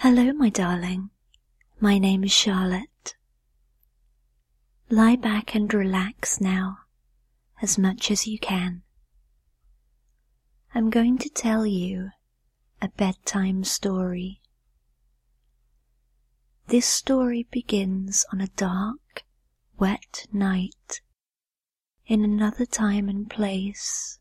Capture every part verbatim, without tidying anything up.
Hello, my darling. My name is Charlotte. Lie back and relax now, as much as you can. I'm going to tell you a bedtime story. This story begins on a dark, wet night in another time and place.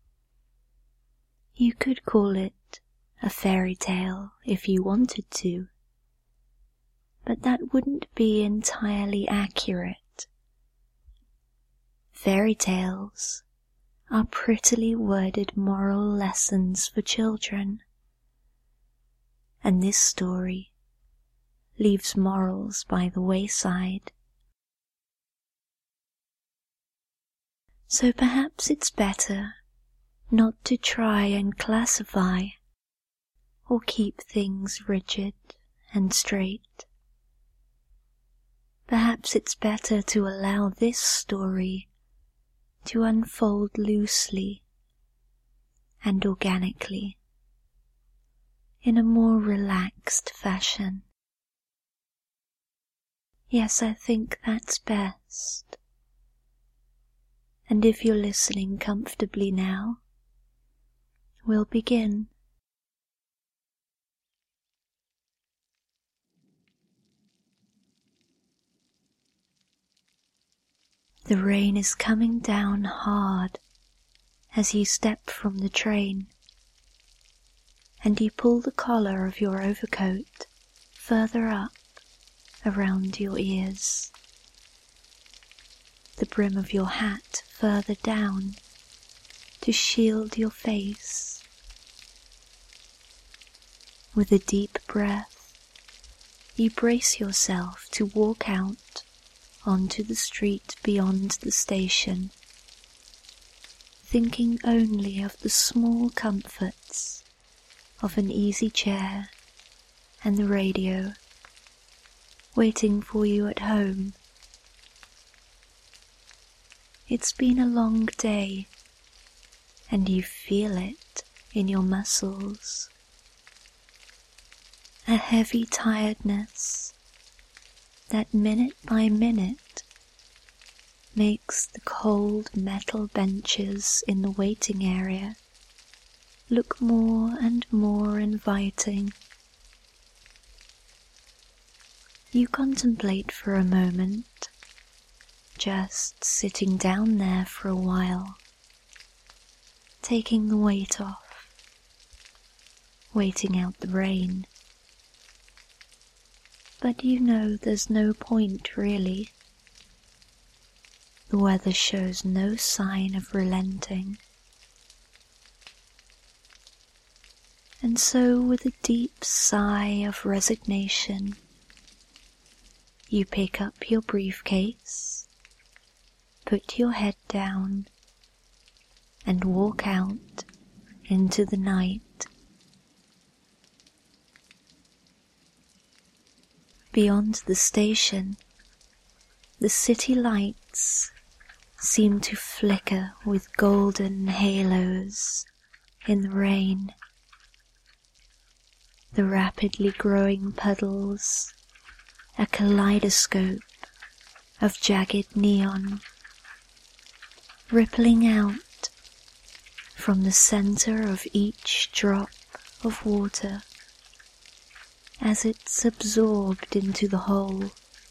You could call it a fairy tale if you wanted to, but that wouldn't be entirely accurate. Fairy tales are prettily worded moral lessons for children, and this story leaves morals by the wayside. So perhaps it's better not to try and classify or keep things rigid and straight. Perhaps it's better to allow this story to unfold loosely and organically in a more relaxed fashion. Yes, I think that's best. And if you're listening comfortably now, we'll begin. The rain is coming down hard as you step from the train, and you pull the collar of your overcoat further up around your ears, the brim of your hat further down to shield your face. With a deep breath, you brace yourself to walk out onto the street beyond the station, thinking only of the small comforts of an easy chair and the radio waiting for you at home. It's been a long day, and you feel it in your muscles. A heavy tiredness that minute by minute makes the cold metal benches in the waiting area look more and more inviting. You contemplate for a moment, just sitting down there for a while, taking the weight off, waiting out the rain. But you know there's no point really. The weather shows no sign of relenting. And so, with a deep sigh of resignation, you pick up your briefcase, put your head down, and walk out into the night. Beyond the station, the city lights seem to flicker with golden halos in the rain. The rapidly growing puddles, a kaleidoscope of jagged neon, rippling out from the center of each drop of water as it's absorbed into the whole.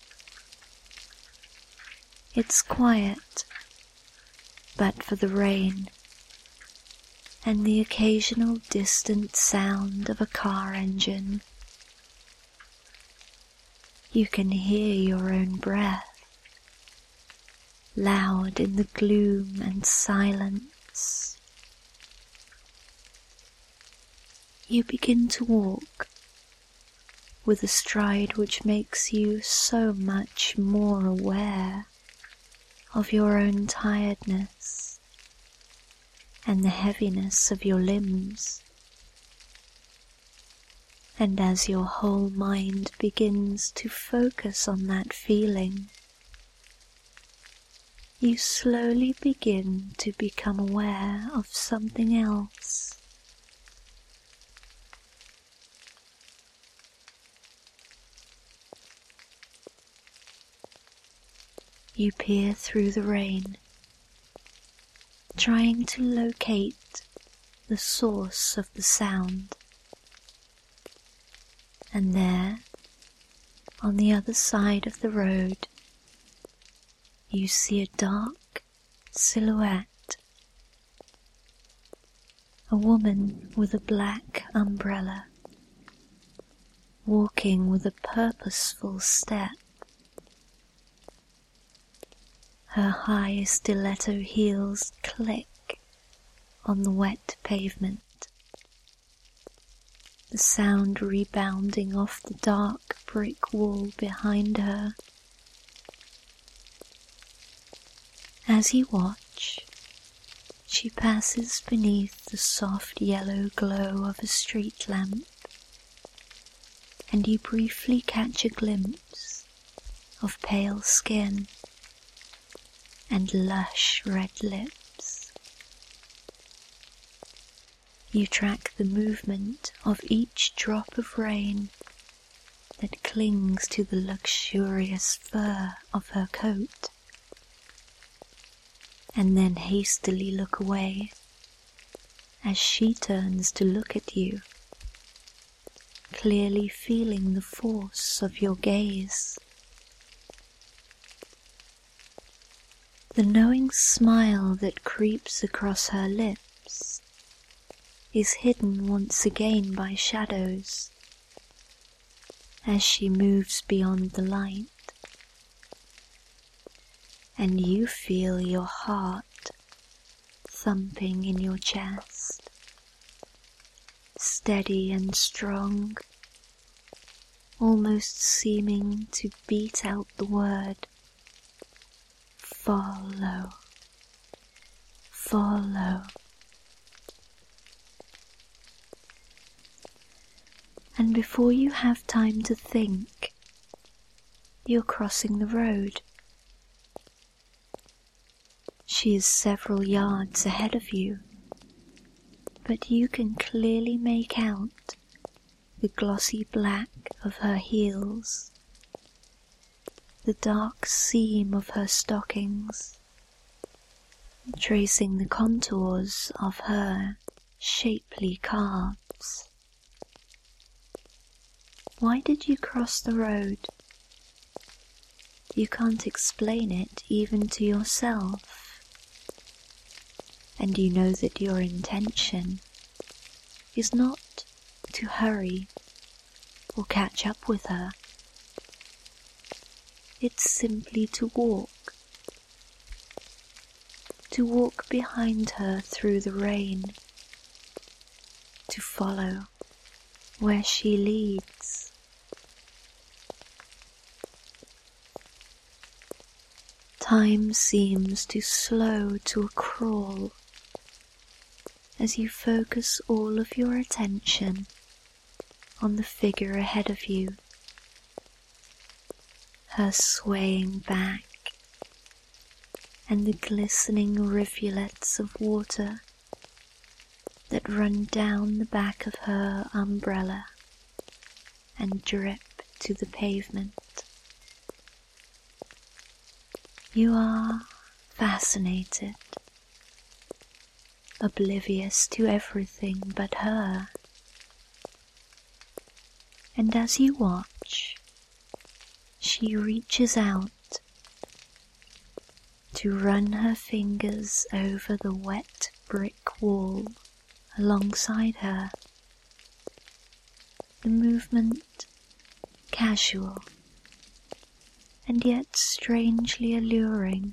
It's quiet, but for the rain and the occasional distant sound of a car engine, you can hear your own breath, loud in the gloom and silence. You begin to walk with a stride which makes you so much more aware of your own tiredness and the heaviness of your limbs. And as your whole mind begins to focus on that feeling, you slowly begin to become aware of something else. You peer through the rain, trying to locate the source of the sound. And there, on the other side of the road, you see a dark silhouette. A woman with a black umbrella, walking with a purposeful step. Her high stiletto heels click on the wet pavement, the sound rebounding off the dark brick wall behind her. As you watch, she passes beneath the soft yellow glow of a street lamp, and you briefly catch a glimpse of pale skin and lush red lips. You track the movement of each drop of rain that clings to the luxurious fur of her coat, and then hastily look away as she turns to look at you, clearly feeling the force of your gaze. The knowing smile that creeps across her lips is hidden once again by shadows as she moves beyond the light, and you feel your heart thumping in your chest, steady and strong, almost seeming to beat out the word follow, follow. And before you have time to think, you're crossing the road. She is several yards ahead of you, but you can clearly make out the glossy black of her heels, the dark seam of her stockings, tracing the contours of her shapely calves. Why did you cross the road? You can't explain it even to yourself, and you know that your intention is not to hurry or catch up with her. It's simply to walk, to walk behind her through the rain, to follow where she leads. Time seems to slow to a crawl as you focus all of your attention on the figure ahead of you, her swaying back and the glistening rivulets of water that run down the back of her umbrella and drip to the pavement. You are fascinated, oblivious to everything but her, and as you watch, she reaches out to run her fingers over the wet brick wall alongside her, the movement casual and yet strangely alluring.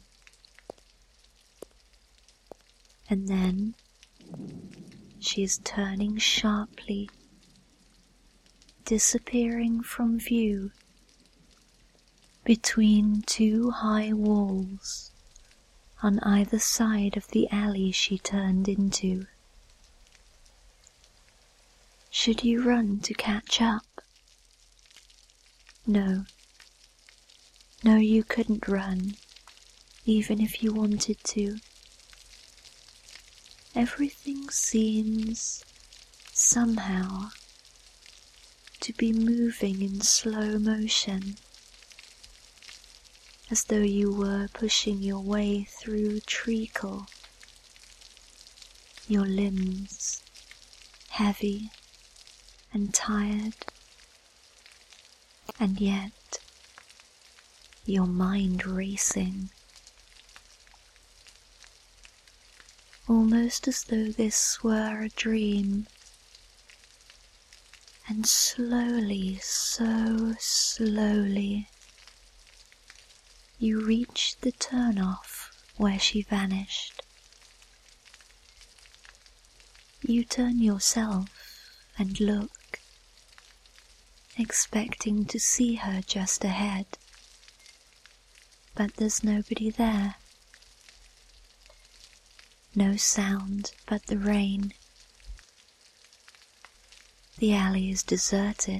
And then she is turning sharply, disappearing from view between two high walls on either side of the alley she turned into. Should you run to catch up? No. No, you couldn't run, even if you wanted to. Everything seems, somehow, to be moving in slow motion. as though you were pushing your way through treacle, your limbs heavy and tired, and yet your mind racing, almost as though this were a dream. And slowly, so slowly, you reached the turn-off where she vanished. You turn yourself and look, expecting to see her just ahead, but there's nobody there. No sound but the rain. The alley is deserted.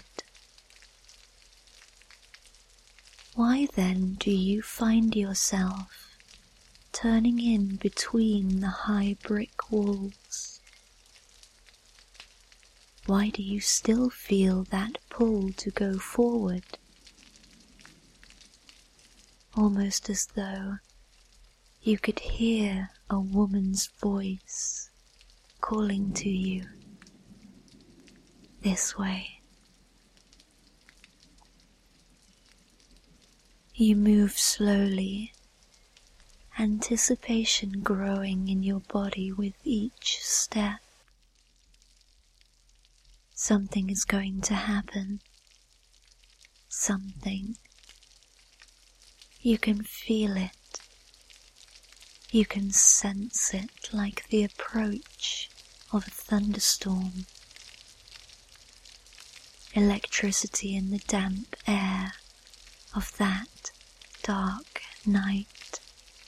Why then do you find yourself turning in between the high brick walls? Why do you still feel that pull to go forward? Almost as though you could hear a woman's voice calling to you. This way. You move slowly, anticipation growing in your body with each step. Something is going to happen. Something. You can feel it. You can sense it like the approach of a thunderstorm. Electricity in the damp air of that dark night.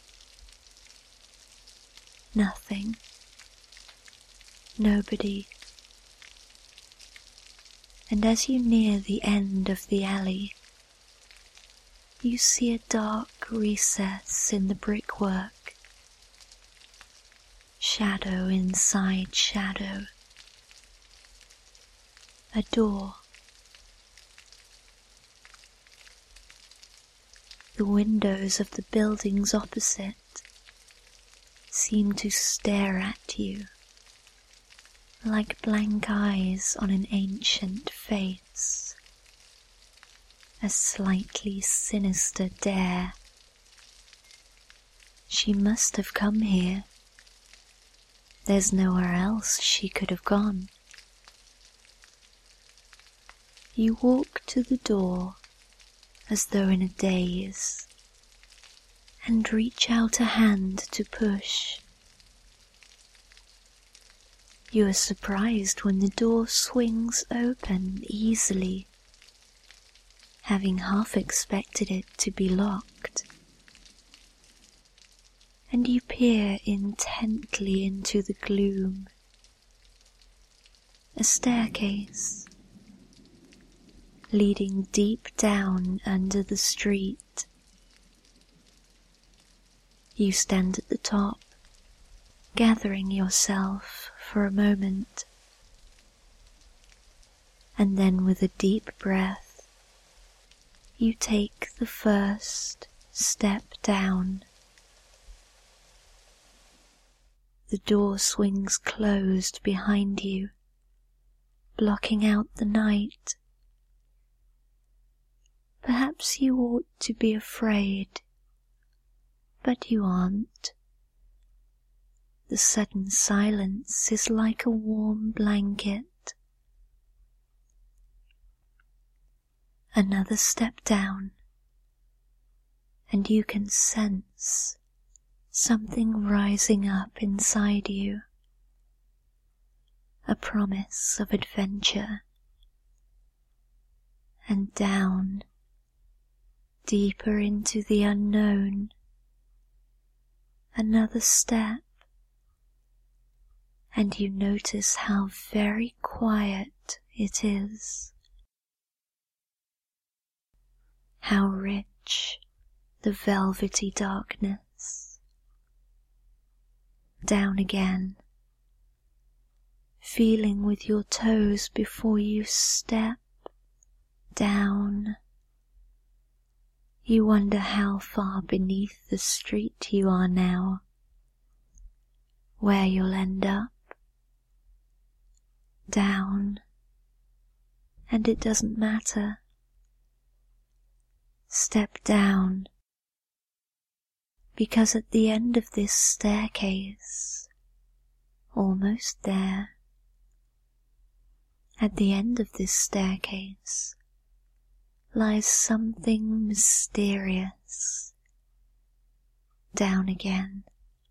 Nothing. Nobody. And as you near the end of the alley, you see a dark recess in the brickwork. Shadow inside shadow. A door. The windows of the buildings opposite seem to stare at you like blank eyes on an ancient face, a slightly sinister dare. She must have come here. There's nowhere else she could have gone. You walk to the door as though in a daze, and reach out a hand to push. You are surprised when the door swings open easily, having half expected it to be locked, and you peer intently into the gloom. A staircase leading deep down under the street. You stand at the top, gathering yourself for a moment, and then with a deep breath, you take the first step down. The door swings closed behind you, blocking out the night. Perhaps you ought to be afraid, but you aren't. The sudden silence is like a warm blanket. Another step down, and you can sense something rising up inside you, a promise of adventure. And down, deeper into the unknown. Another step, and you notice how very quiet it is. How rich the velvety darkness. Down again, feeling with your toes before you step down. You wonder how far beneath the street you are now, where you'll end up. Down, and it doesn't matter. Step down, because at the end of this staircase, almost there, at the end of this staircase, lies something mysterious. Down again.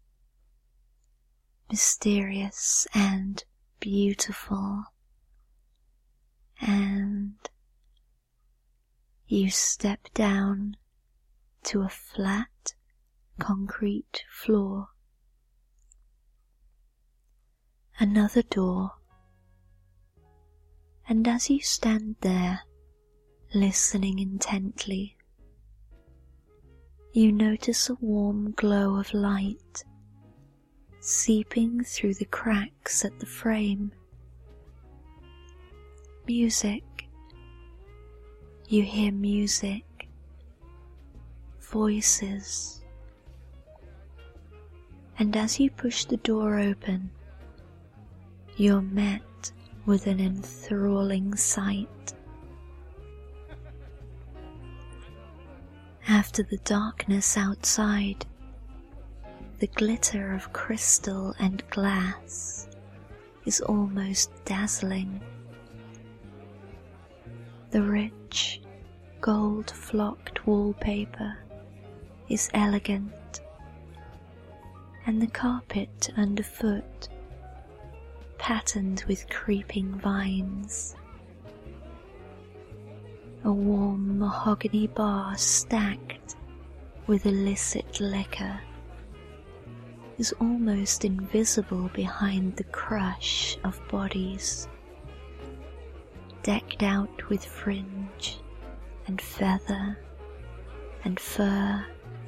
Mysterious and beautiful. And you step down to a flat concrete floor. Another door. And as you stand there, listening intently, you notice a warm glow of light seeping through the cracks at the frame. Music. You hear music, voices, and as you push the door open, you're met with an enthralling sight. After the darkness outside, the glitter of crystal and glass is almost dazzling. The rich, gold-flocked wallpaper is elegant, and the carpet underfoot patterned with creeping vines. A warm mahogany bar stacked with illicit liquor is almost invisible behind the crush of bodies, decked out with fringe and feather and fur,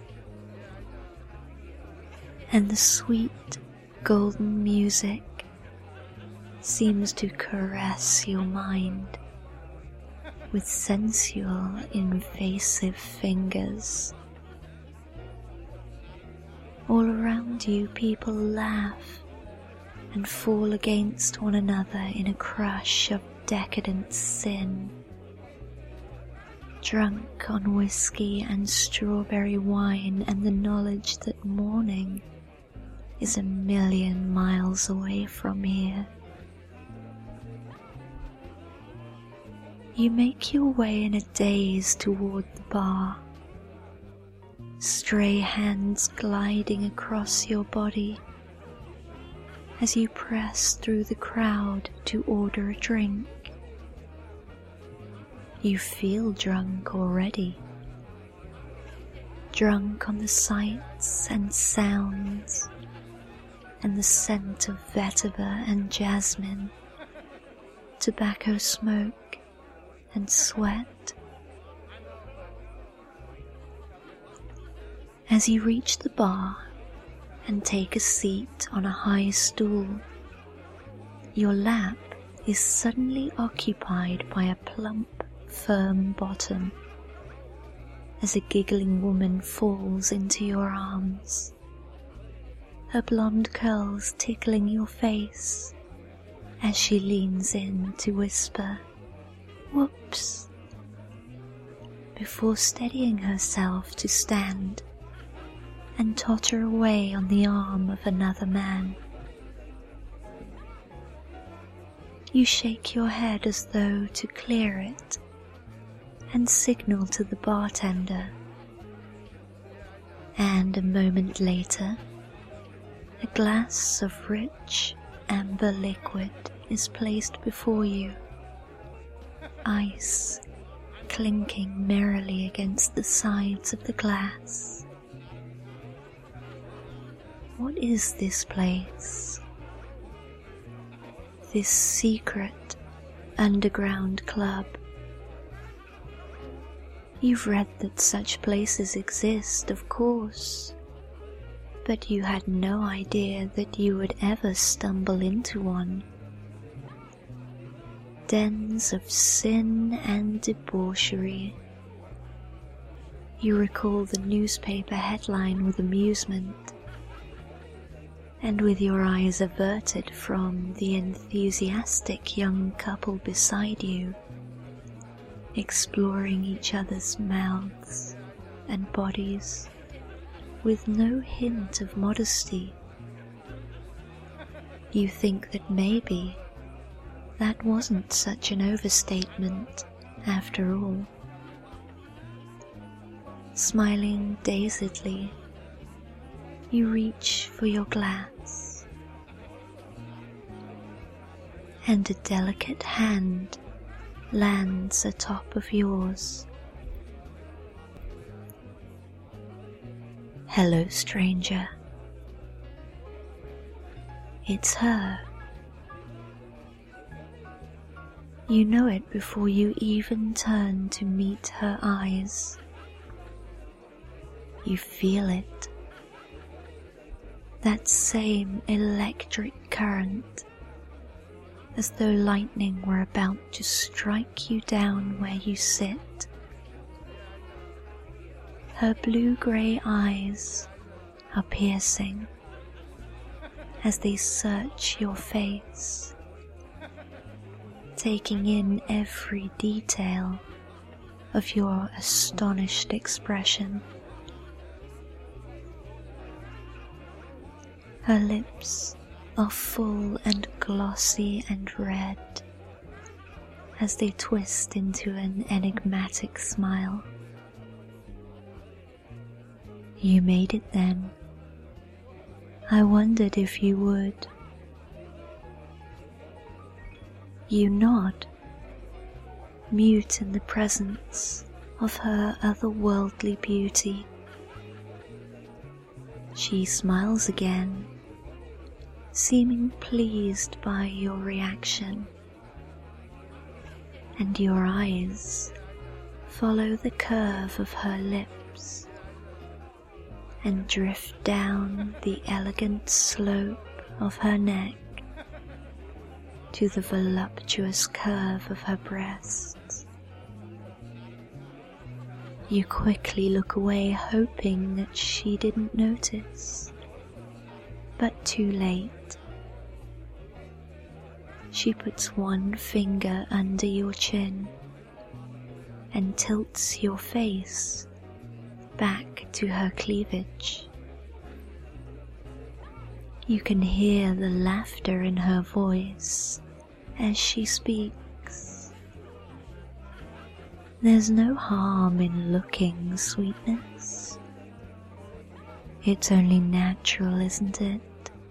and the sweet golden music seems to caress your mind with sensual, invasive fingers. All around you people laugh and fall against one another in a crush of decadent sin. Drunk on whiskey and strawberry wine and the knowledge that morning is a million miles away from here. You make your way in a daze toward the bar, stray hands gliding across your body as you press through the crowd to order a drink. You feel drunk already, drunk on the sights and sounds and the scent of vetiver and jasmine, tobacco smoke and sweat. As you reach the bar and take a seat on a high stool, your lap is suddenly occupied by a plump, firm bottom as a giggling woman falls into your arms, her blonde curls tickling your face as she leans in to whisper, "Whoops," before steadying herself to stand and totter away on the arm of another man. You shake your head as though to clear it and signal to the bartender, and a moment later, a glass of rich amber liquid is placed before you, ice clinking merrily against the sides of the glass. What is this place? This secret underground club? You've read that such places exist, of course, but you had no idea that you would ever stumble into one. Dens of sin and debauchery. You recall the newspaper headline with amusement, and with your eyes averted from the enthusiastic young couple beside you, exploring each other's mouths and bodies with no hint of modesty, you think that maybe that wasn't such an overstatement after all. Smiling dazedly, you reach for your glass, and a delicate hand lands atop of yours. Hello, stranger. It's her. You know it before you even turn to meet her eyes. You feel it. That same electric current, as though lightning were about to strike you down where you sit. Her blue-grey eyes are piercing as they search your face, taking in every detail of your astonished expression. Her lips are full and glossy and red as they twist into an enigmatic smile. You made it then. I wondered if you would. You nod, mute in the presence of her otherworldly beauty. She smiles again, seeming pleased by your reaction, and your eyes follow the curve of her lips and drift down the elegant slope of her neck to the voluptuous curve of her breasts. You quickly look away, hoping that she didn't notice, but too late. She puts one finger under your chin and tilts your face back to her cleavage. You can hear the laughter in her voice as she speaks. There's no harm in looking, sweetness. It's only natural, isn't it?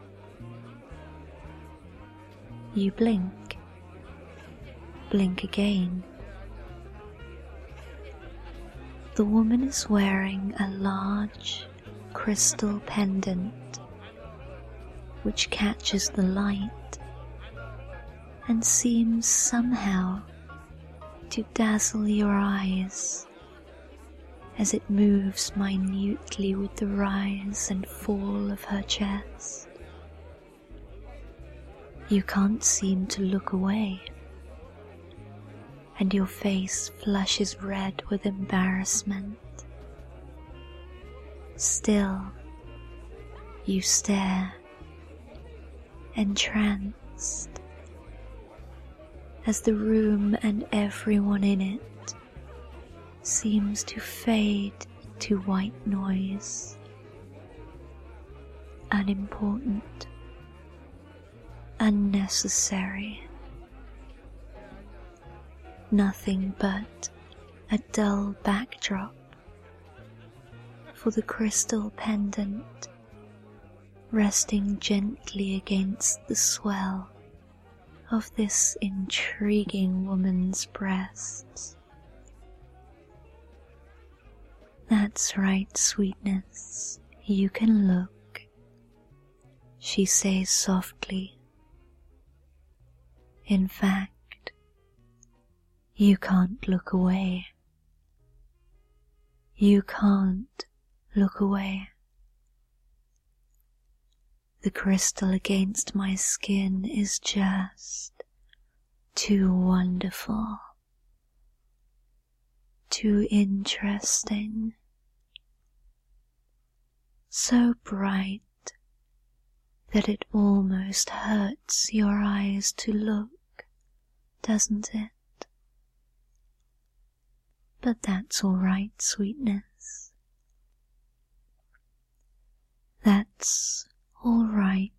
You blink, blink again. The woman is wearing a large crystal pendant which catches the light and seems somehow to dazzle your eyes as it moves minutely with the rise and fall of her chest. You can't seem to look away, and your face flushes red with embarrassment. Still, you stare, entranced, as the room and everyone in it seems to fade to white noise, unimportant, unnecessary, nothing but a dull backdrop for the crystal pendant resting gently against the swell of this intriguing woman's breasts. That's right, sweetness, you can look, she says softly. In fact, you can't look away. You can't look away. The crystal against my skin is just too wonderful, too interesting so bright that it almost hurts your eyes to look, doesn't it? But that's all right, sweetness. That's all right,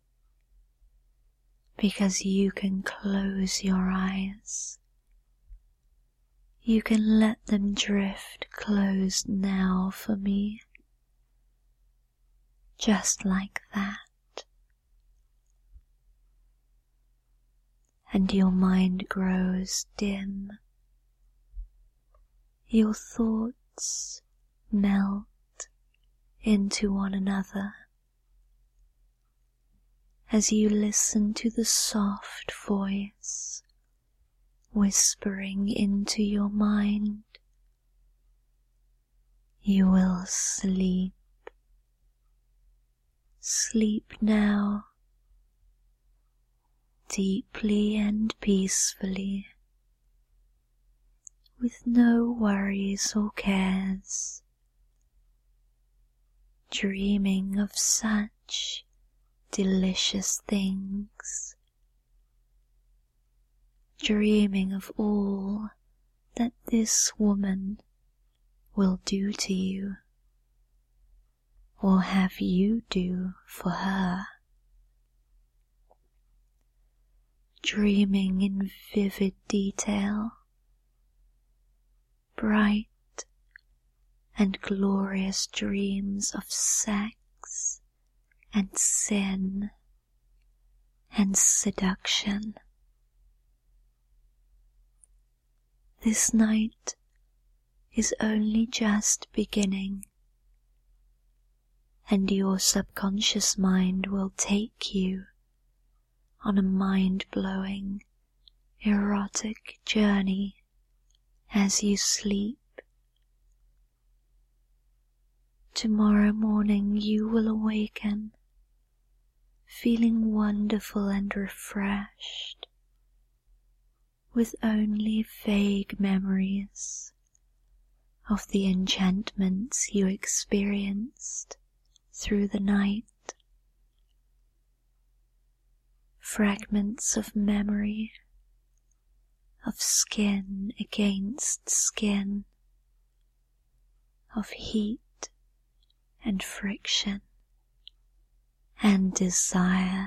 because you can close your eyes. You can let them drift closed now for me, just like that. And your mind grows dim. Your thoughts melt into one another as you listen to the soft voice whispering into your mind. You will sleep. Sleep now, deeply and peacefully, with no worries or cares, dreaming of such delicious things, dreaming of all that this woman will do to you, or have you do for her, dreaming in vivid detail, bright and glorious dreams of sex and sin and seduction. This night is only just beginning, and your subconscious mind will take you on a mind-blowing, erotic journey as you sleep. Tomorrow morning you will awaken, feeling wonderful and refreshed, with only vague memories of the enchantments you experienced through the night. Fragments of memory, of skin against skin, of heat and friction and desire.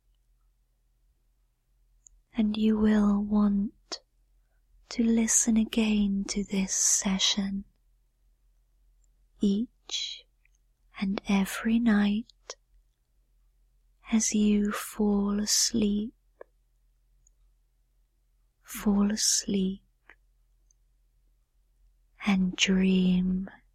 And you will want to listen again to this session each and every night as you fall asleep, fall asleep and dream